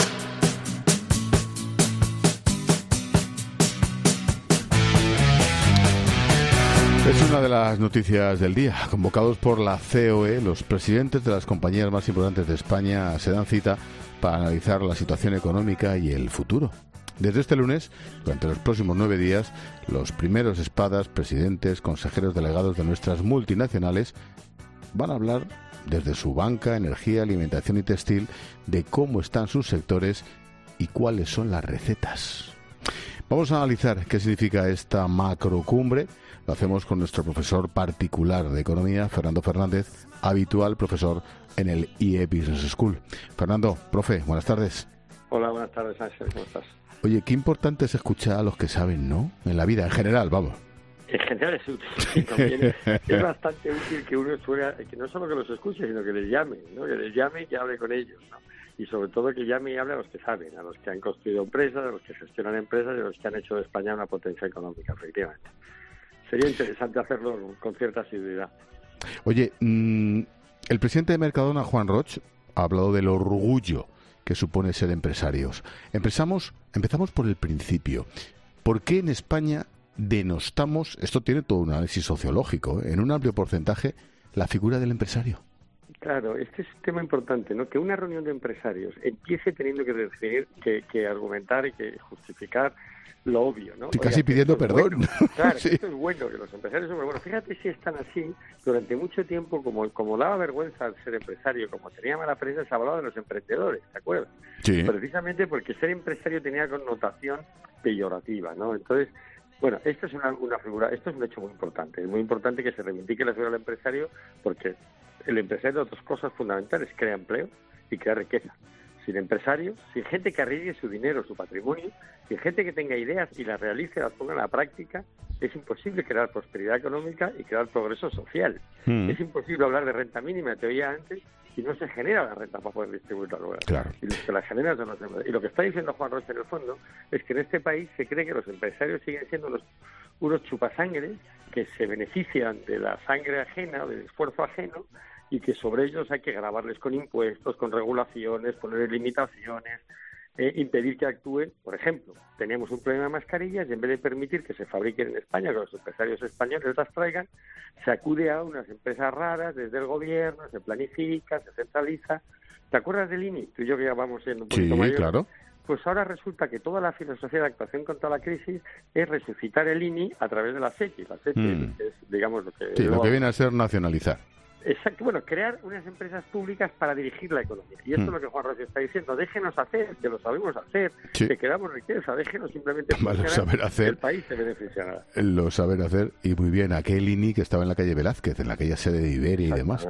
Es una de las noticias del día. Convocados por la C O E, los presidentes de las compañías más importantes de España se dan cita para analizar la situación económica y el futuro. Desde este lunes, durante los próximos nueve días, los primeros espadas, presidentes, consejeros delegados de nuestras multinacionales van a hablar desde su banca, energía, alimentación y textil de cómo están sus sectores y cuáles son las recetas. Vamos a analizar qué significa esta macrocumbre. Lo hacemos con nuestro profesor particular de economía, Fernando Fernández, habitual profesor en el I E Business School. Fernando, profe, buenas tardes. Hola, buenas tardes, Ángel, ¿cómo estás? Oye, qué importante es escuchar a los que saben, ¿no? En la vida, en general, vamos. En general es útil, sí, también es bastante útil que uno suene, que no solo que los escuche, sino que les llame, ¿no? Que les llame y que hable con ellos, ¿no? Y sobre todo que llame y hable a los que saben, a los que han construido empresas, a los que gestionan empresas y a los que han hecho de España una potencia económica, efectivamente. Sería interesante hacerlo con cierta asiduidad. Oye, mmm, el presidente de Mercadona, Juan Roch, ha hablado del orgullo que supone ser empresarios. Empezamos, empezamos por el principio. ¿Por qué en España denostamos, esto tiene todo un análisis sociológico, ¿eh?, en un amplio porcentaje, la figura del empresario? Claro, este es un tema importante, ¿no? Que una reunión de empresarios empiece teniendo que definir, que, que argumentar y que justificar lo obvio, ¿no? Sí, casi Oiga, pidiendo perdón. Bueno. Claro, Sí. esto es bueno, que los empresarios son buenos. Fíjate si están así, durante mucho tiempo, como, como daba vergüenza ser empresario, como tenía mala prensa, se hablaba de los emprendedores, ¿te acuerdas? Sí. Precisamente porque ser empresario tenía connotación peyorativa, ¿no? Entonces, bueno, esto es una, una figura, esto es un hecho muy importante. Es muy importante que se reivindique la figura del empresario, porque el empresario, de otras cosas fundamentales, crea empleo y crea riqueza. Sin empresarios, sin gente que arriesgue su dinero, su patrimonio, sin gente que tenga ideas y las realice, las ponga en la práctica, es imposible crear prosperidad económica y crear progreso social. Mm. Es imposible hablar de renta mínima, te oía antes, si no se genera la renta para poder distribuirla luego. Claro. Y los que la generan son los empresarios. Y lo que está diciendo Juan Rocha en el fondo es que en este país se cree que los empresarios siguen siendo unos, unos chupasangres que se benefician de la sangre ajena o del esfuerzo ajeno, y que sobre ellos hay que gravarles con impuestos, con regulaciones, poner limitaciones, eh, impedir que actúen. Por ejemplo, tenemos un problema de mascarillas y en vez de permitir que se fabriquen en España, que los empresarios españoles las traigan, se acude a unas empresas raras desde el gobierno, se planifica, se centraliza. ¿Te acuerdas del I N I? Tú y yo que ya vamos siendo un poquito Sí, mayores. claro. Pues ahora resulta que toda la filosofía de actuación contra la crisis es resucitar el I N I a través de la S E P I. La S E P I Mm. es, digamos, lo que... Sí, lo que viene a ser nacionalizar. Exacto, bueno, crear unas empresas públicas para dirigir la economía. Y esto Mm. es lo que Juan Rossi está diciendo. Déjenos hacer, que lo sabemos hacer, Sí. que creamos riqueza, déjenos simplemente Vale, funcionar, saber hacer. el país se beneficiará. Lo saber hacer, y muy bien, aquel I N I que estaba en la calle Velázquez, en aquella sede de Iberia y demás.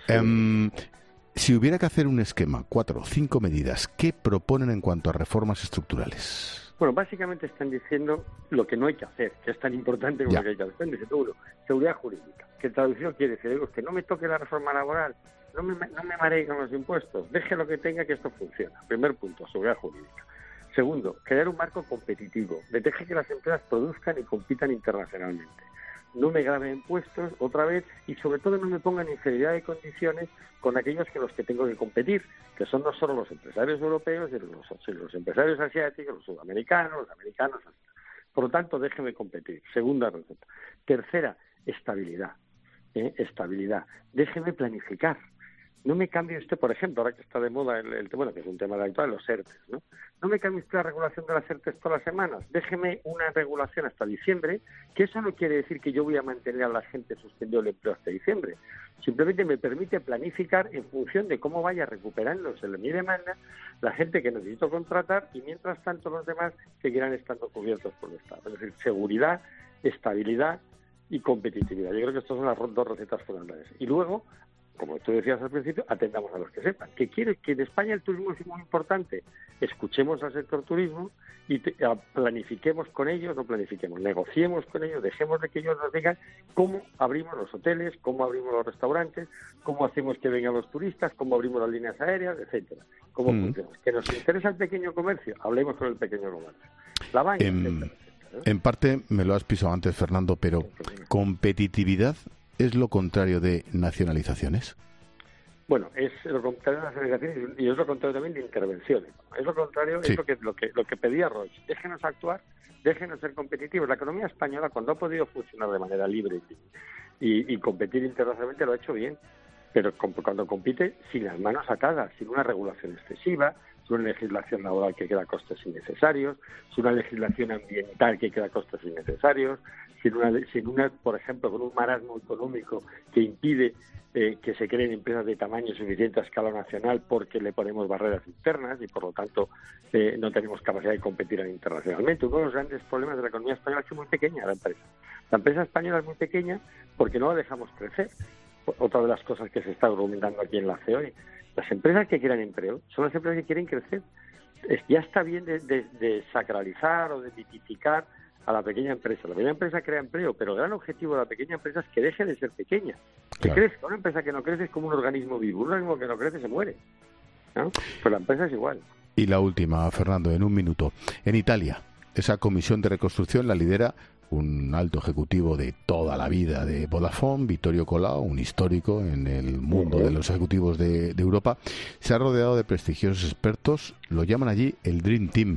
Em, si hubiera que hacer un esquema, cuatro o cinco medidas, ¿qué proponen en cuanto a reformas estructurales? Bueno, básicamente están diciendo lo que no hay que hacer, que es tan importante como Ya. lo que hay que hacer. Están diciendo, uno, seguridad jurídica. ¿Qué traducción quiere decir? Digo, que no me toque la reforma laboral, no me, no me maree con los impuestos, deje lo que tenga, que esto funciona. Primer punto, seguridad jurídica. Segundo, crear un marco competitivo, deje que las empresas produzcan y compitan internacionalmente. No me grabe impuestos otra vez y sobre todo no me pongan inferioridad de condiciones con aquellos con los que tengo que competir, que son no solo los empresarios europeos, sino los, sino los empresarios asiáticos, los sudamericanos, los americanos. Por lo tanto, déjeme competir. Segunda receta. Tercera, estabilidad. ¿eh? Estabilidad. Déjeme planificar. no me cambie usted, por ejemplo, ahora que está de moda el, el bueno, que es un tema de actual, los ERTES, ¿no? No me cambie usted la regulación de las ERTES todas las semanas. Déjeme una regulación hasta diciembre, que eso no quiere decir que yo voy a mantener a la gente suspendido el empleo hasta diciembre. Simplemente me permite planificar en función de cómo vaya recuperándose mi demanda la gente que necesito contratar y mientras tanto los demás seguirán estando cubiertos por el Estado. Es decir, seguridad, estabilidad y competitividad. Yo creo que estas son las dos recetas fundamentales. Y luego, como tú decías al principio, atendamos a los que sepan. ¿Qué quiere? Que en España el turismo es muy importante. Escuchemos al sector turismo y te, planifiquemos con ellos, no planifiquemos, negociemos con ellos, dejemos de que ellos nos digan cómo abrimos los hoteles, cómo abrimos los restaurantes, cómo hacemos que vengan los turistas, cómo abrimos las líneas aéreas, etcétera. Cómo mm. funcionamos. Que nos interesa el pequeño comercio, hablemos con el pequeño comercio. La banca, en, etcétera, etcétera, ¿no? En parte me lo has pisado antes, Fernando, pero competitividad ¿es lo contrario de nacionalizaciones? Bueno, es lo contrario de nacionalizaciones y es lo contrario también de intervenciones. Es lo contrario, sí. es lo que, lo que lo que pedía Roig. Déjenos actuar, déjenos ser competitivos. La economía española, cuando ha podido funcionar de manera libre y, y competir internacionalmente, lo ha hecho bien. Pero cuando compite sin las manos atadas, sin una regulación excesiva, sin una legislación laboral que crea costes innecesarios, sin una legislación ambiental que crea costes innecesarios, sin una, sin una por ejemplo, con un marasmo económico que impide eh, que se creen empresas de tamaño suficiente a escala nacional porque le ponemos barreras internas y, por lo tanto, eh, no tenemos capacidad de competir internacionalmente. Uno de los grandes problemas de la economía española es que es muy pequeña la empresa. La empresa española es muy pequeña porque no la dejamos crecer. Otra de las cosas que se está argumentando aquí en la C E O E, las empresas que quieran empleo son las empresas que quieren crecer. Es, ya está bien de, de, de sacralizar o de mitificar a la pequeña empresa. La pequeña empresa crea empleo, pero el gran objetivo de la pequeña empresa es que deje de ser pequeña, que claro. crezca. Una empresa que no crece es como un organismo vivo, un organismo que no crece se muere, ¿no? Pues la empresa es igual. Y la última, Fernando, en un minuto. En Italia, esa comisión de reconstrucción la lidera un alto ejecutivo de toda la vida de Vodafone, Vittorio Colao, un histórico en el mundo de los ejecutivos de, de Europa. Se ha rodeado de prestigiosos expertos, lo llaman allí el Dream Team.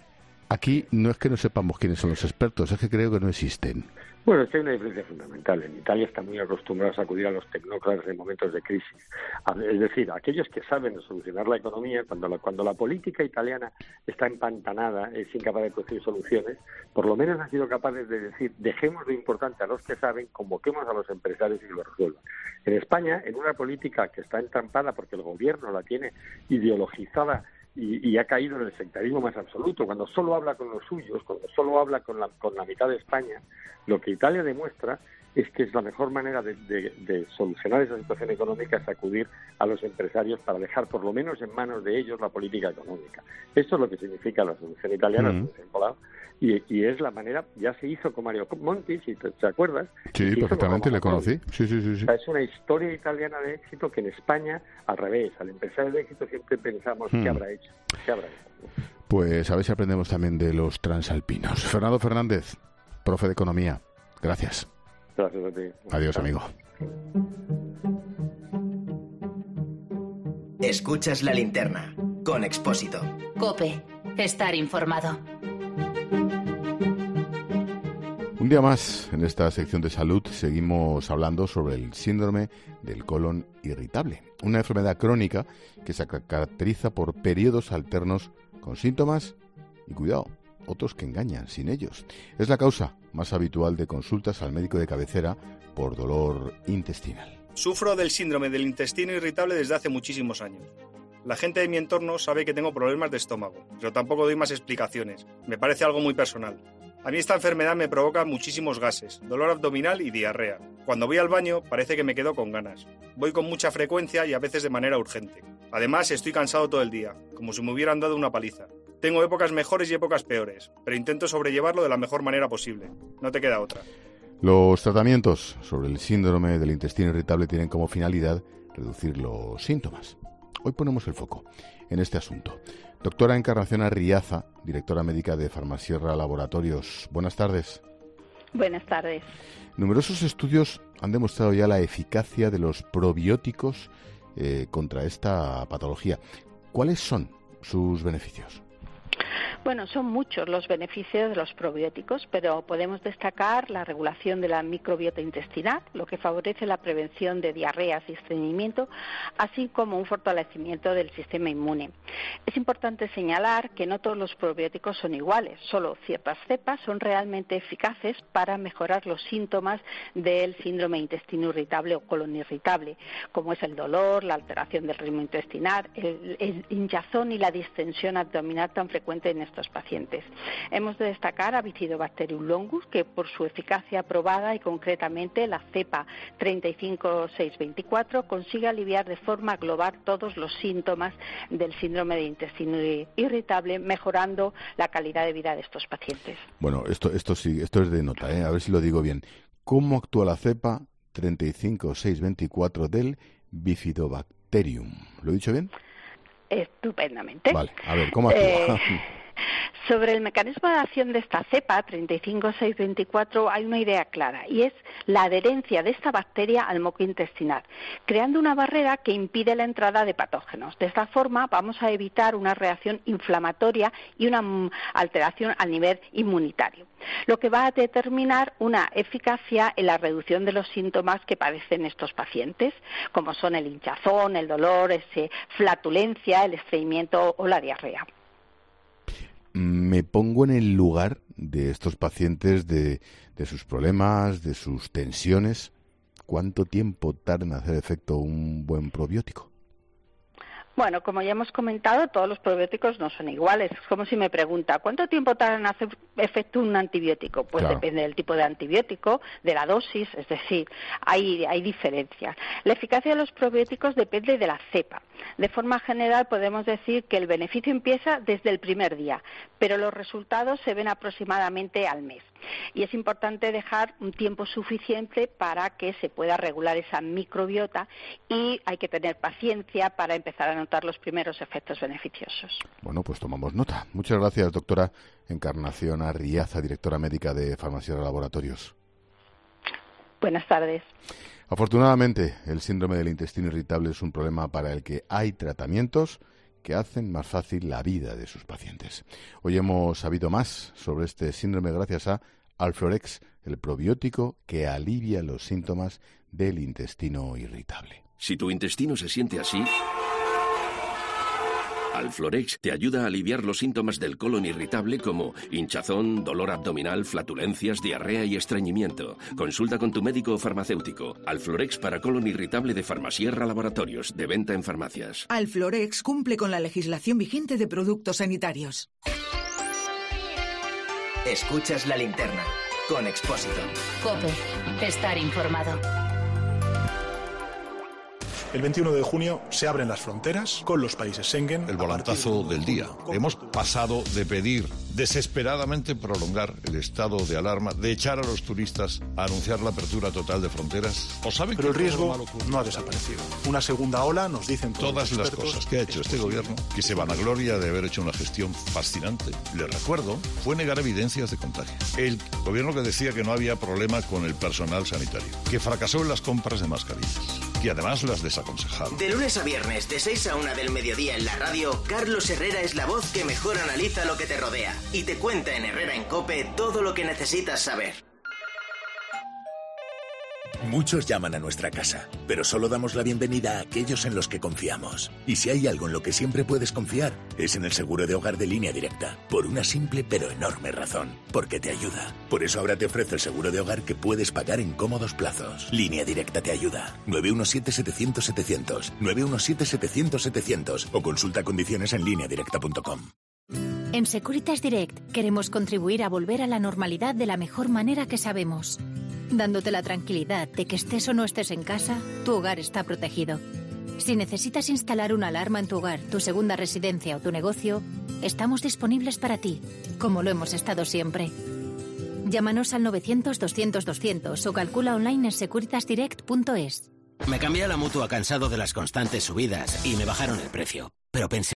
Aquí no es que no sepamos quiénes son los expertos, es que creo que no existen. Bueno, es que hay una diferencia fundamental. En Italia están muy acostumbrados a acudir a los tecnócratas en momentos de crisis. Es decir, aquellos que saben solucionar la economía, cuando la, cuando la política italiana está empantanada, es incapaz de construir soluciones, por lo menos han sido capaces de decir, dejemos lo importante a los que saben, convoquemos a los empresarios y que lo resuelvan. En España, en una política que está entrampada porque el gobierno la tiene ideologizada Y, y ha caído en el sectarismo más absoluto, cuando solo habla con los suyos, cuando solo habla con la, con la mitad de España, lo que Italia demuestra es que es la mejor manera de, de, de solucionar esa situación económica es acudir a los empresarios para dejar por lo menos en manos de ellos la política económica. Esto es lo que significa la solución italiana, mm. y, y es la manera, ya se hizo con Mario Monti, si te, te acuerdas. Sí, perfectamente, le conocí. Sí, sí, sí, sí. O sea, es una historia italiana de éxito que en España, al revés, al empresario de éxito siempre pensamos mm. qué habrá hecho, qué habrá hecho. Pues a ver si aprendemos también de los transalpinos. Fernando Fernández, profe de Economía, gracias. Gracias a ti. Adiós, amigo. Escuchas La Linterna con Expósito. COPE. Estar informado. Un día más, en esta sección de salud, seguimos hablando sobre el síndrome del colon irritable. Una enfermedad crónica que se caracteriza por periodos alternos con síntomas y, cuidado, otros que engañan sin ellos. Es la causa más habitual de consultas al médico de cabecera por dolor intestinal. Sufro del síndrome del intestino irritable desde hace muchísimos años. La gente de mi entorno sabe que tengo problemas de estómago, pero tampoco doy más explicaciones. Me parece algo muy personal. A mí esta enfermedad me provoca muchísimos gases, dolor abdominal y diarrea. Cuando voy al baño parece que me quedo con ganas. Voy con mucha frecuencia y a veces de manera urgente. Además estoy cansado todo el día, como si me hubieran dado una paliza. Tengo épocas mejores y épocas peores, pero intento sobrellevarlo de la mejor manera posible. No te queda otra. Los tratamientos sobre el síndrome del intestino irritable tienen como finalidad reducir los síntomas. Hoy ponemos el foco en este asunto. Doctora Encarnación Arriaza, directora médica de Farmasierra Laboratorios. Buenas tardes. Buenas tardes. Numerosos estudios han demostrado ya la eficacia de los probióticos eh, contra esta patología. ¿Cuáles son sus beneficios? Bueno, son muchos los beneficios de los probióticos, pero podemos destacar la regulación de la microbiota intestinal, lo que favorece la prevención de diarreas y estreñimiento, así como un fortalecimiento del sistema inmune. Es importante señalar que no todos los probióticos son iguales, solo ciertas cepas son realmente eficaces para mejorar los síntomas del síndrome de intestino irritable o colon irritable, como es el dolor, la alteración del ritmo intestinal, el, el hinchazón y la distensión abdominal tan frecuente en estos pacientes. Hemos de destacar a Bifidobacterium longus, que por su eficacia probada y concretamente la cepa treinta y cinco seis veinticuatro consigue aliviar de forma global todos los síntomas del síndrome de intestino irritable, mejorando la calidad de vida de estos pacientes. Bueno, esto, esto sí, esto es de nota, ¿eh? A ver si lo digo bien. ¿Cómo actúa la cepa treinta y cinco seis veinticuatro del Bifidobacterium? ¿Lo he dicho bien? Estupendamente. Vale, a ver, ¿cómo actúa? Eh... Sobre el mecanismo de acción de esta cepa treinta y cinco seis veinticuatro hay una idea clara, y es la adherencia de esta bacteria al moco intestinal, creando una barrera que impide la entrada de patógenos. De esta forma vamos a evitar una reacción inflamatoria y una alteración a nivel inmunitario, lo que va a determinar una eficacia en la reducción de los síntomas que padecen estos pacientes, como son el hinchazón, el dolor, ese, flatulencia, el estreñimiento o la diarrea. Me pongo en el lugar de estos pacientes, de, de sus problemas, de sus tensiones. ¿Cuánto tiempo tarda en hacer efecto un buen probiótico? Bueno, como ya hemos comentado, todos los probióticos no son iguales. Es como si me pregunta, ¿cuánto tiempo tarda en hacer efecto un antibiótico? Pues claro, depende del tipo de antibiótico, de la dosis, es decir, hay, hay diferencias. La eficacia de los probióticos depende de la cepa. De forma general podemos decir que el beneficio empieza desde el primer día, pero los resultados se ven aproximadamente al mes. Y es importante dejar un tiempo suficiente para que se pueda regular esa microbiota, y hay que tener paciencia para empezar a notar los primeros efectos beneficiosos. Bueno, pues tomamos nota. Muchas gracias, doctora Encarnación Arriaza, directora médica de Farmacia Laboratorios. Buenas tardes. Afortunadamente, el síndrome del intestino irritable es un problema para el que hay tratamientos que hacen más fácil la vida de sus pacientes. Hoy hemos sabido más sobre este síndrome gracias a Alflorex, el probiótico que alivia los síntomas del intestino irritable. Si tu intestino se siente así, Alflorex te ayuda a aliviar los síntomas del colon irritable como hinchazón, dolor abdominal, flatulencias, diarrea y estreñimiento. Consulta con tu médico o farmacéutico. Alflorex para colon irritable de Farmasierra Laboratorios, de venta en farmacias. Alflorex cumple con la legislación vigente de productos sanitarios. Escuchas La Linterna con Expósito. COPE. Estar informado. El veintiuno de junio se abren las fronteras con los países Schengen. El volantazo del día. Hemos pasado de pedir desesperadamente prolongar el estado de alarma, de echar a los turistas a anunciar la apertura total de fronteras. ¿O saben Pero que el riesgo no ha desaparecido. Una segunda ola, nos dicen todos Todas los las expertos, cosas que ha hecho este gobierno, que se vanagloria de haber hecho una gestión fascinante, les recuerdo, fue negar evidencias de contagio. El gobierno que decía que no había problema con el personal sanitario, que fracasó en las compras de mascarillas, y además las desaconsejaba. De lunes a viernes, de seis a una del mediodía en la radio, Carlos Herrera es la voz que mejor analiza lo que te rodea y te cuenta en Herrera en COPE todo lo que necesitas saber. Muchos llaman a nuestra casa, pero solo damos la bienvenida a aquellos en los que confiamos. Y si hay algo en lo que siempre puedes confiar, es en el seguro de hogar de Línea Directa, por una simple pero enorme razón, porque te ayuda. Por eso ahora te ofrece el seguro de hogar que puedes pagar en cómodos plazos. Línea Directa te ayuda. nueve uno siete setecientos setecientos, nueve uno siete setecientos setecientos o consulta condiciones en línea directa punto com. En Securitas Direct queremos contribuir a volver a la normalidad de la mejor manera que sabemos, dándote la tranquilidad de que estés o no estés en casa, tu hogar está protegido. Si necesitas instalar una alarma en tu hogar, tu segunda residencia o tu negocio, estamos disponibles para ti, como lo hemos estado siempre. Llámanos al novecientos doscientos doscientos o calcula online en securitas direct punto es. Me cambié a la Mutua cansado de las constantes subidas y me bajaron el precio. Pero pensé